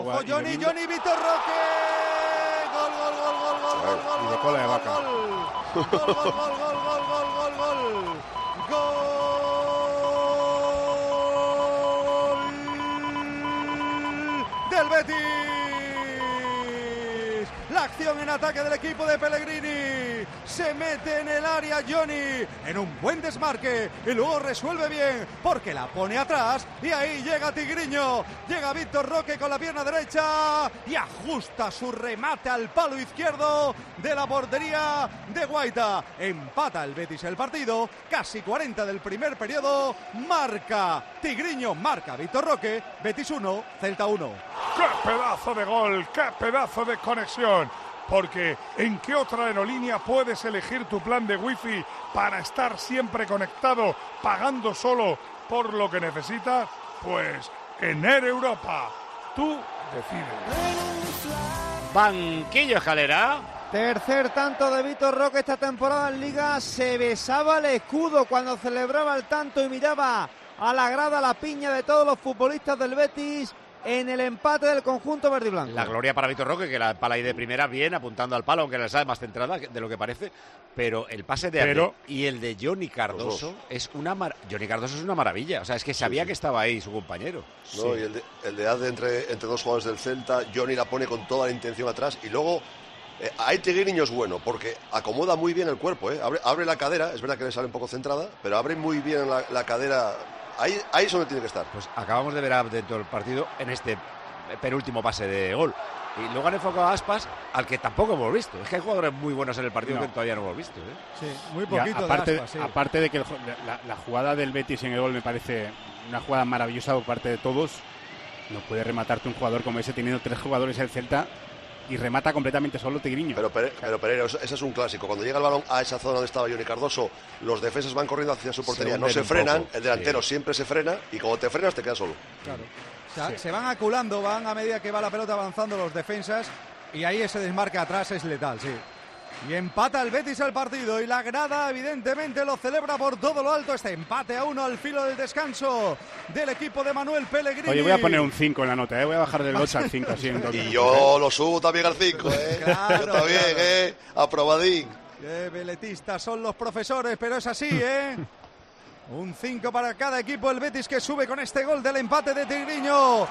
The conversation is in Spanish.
Ojo, Johnny, Vitor Roque. Gol. Y de cola de vaca. Gol del Betis. La acción en ataque del equipo de Pellegrini. Se mete en el área Johnny en un buen desmarque y luego resuelve bien porque la pone atrás y ahí llega Tigriño. Llega Vitor Roque con la pierna derecha y ajusta su remate al palo izquierdo de la portería de Guaita. Empata el Betis el partido. Casi 40 del primer periodo. Marca Tigriño, marca Vitor Roque. Betis 1, Celta 1. ¡Qué pedazo de gol! ¡Qué pedazo de conexión! Porque ¿en qué otra aerolínea puedes elegir tu plan de wifi para estar siempre conectado, pagando solo por lo que necesitas? Pues en Air Europa. Tú decides. Banquillo Escalera. Tercer tanto de Vitor Roque esta temporada en Liga. Se besaba el escudo cuando celebraba el tanto y miraba a la grada la piña de todos los futbolistas del Betis en el empate del conjunto verde y blanco. La gloria para Vitor Roque, que la pala ahí de primera bien, apuntando al palo, aunque la sabe más centrada de lo que parece, pero el pase de André y el de Johnny Cardoso es una maravilla. O sea, es que sabía que estaba ahí su compañero. No, y el de Adde entre dos jugadores del Celta, Johnny la pone con toda la intención atrás y luego ahí Tigriño es bueno porque acomoda muy bien el cuerpo, abre la cadera, es verdad que le sale un poco centrada, pero abre muy bien la cadera. Ahí es donde tiene que estar. Pues acabamos de ver a dentro del partido en este penúltimo pase de gol. Y luego han enfocado a Aspas, al que tampoco hemos visto. Es que hay jugadores muy buenos en el partido que todavía no hemos visto. Sí, muy poquito aparte, de Aspas, sí. Aparte de que la jugada del Betis en el gol me parece una jugada maravillosa por parte de todos. No puede rematarte un jugador como ese teniendo 3 jugadores en el Celta y remata completamente solo Tigriño. Pero Pereira, ese es un clásico. Cuando llega el balón a esa zona donde estaba Johnny Cardoso, los defensas van corriendo hacia su portería, no se frenan, el delantero siempre se frena y cuando te frenas te quedas solo. Claro. O sea, se van aculando, van a medida que va la pelota avanzando los defensas y ahí ese desmarque atrás es letal, sí. Y empata el Betis el partido y la grada evidentemente lo celebra por todo lo alto. Este empate a 1 al filo del descanso del equipo de Manuel Pellegrini. Oye, voy a poner un 5 en la nota, voy a bajar del 8 al 5. Así y yo lo subo también al 5, Claro, yo también, aprobadín. Qué veletistas son los profesores, pero es así, Un 5 para cada equipo, el Betis que sube con este gol del empate de Tigriño.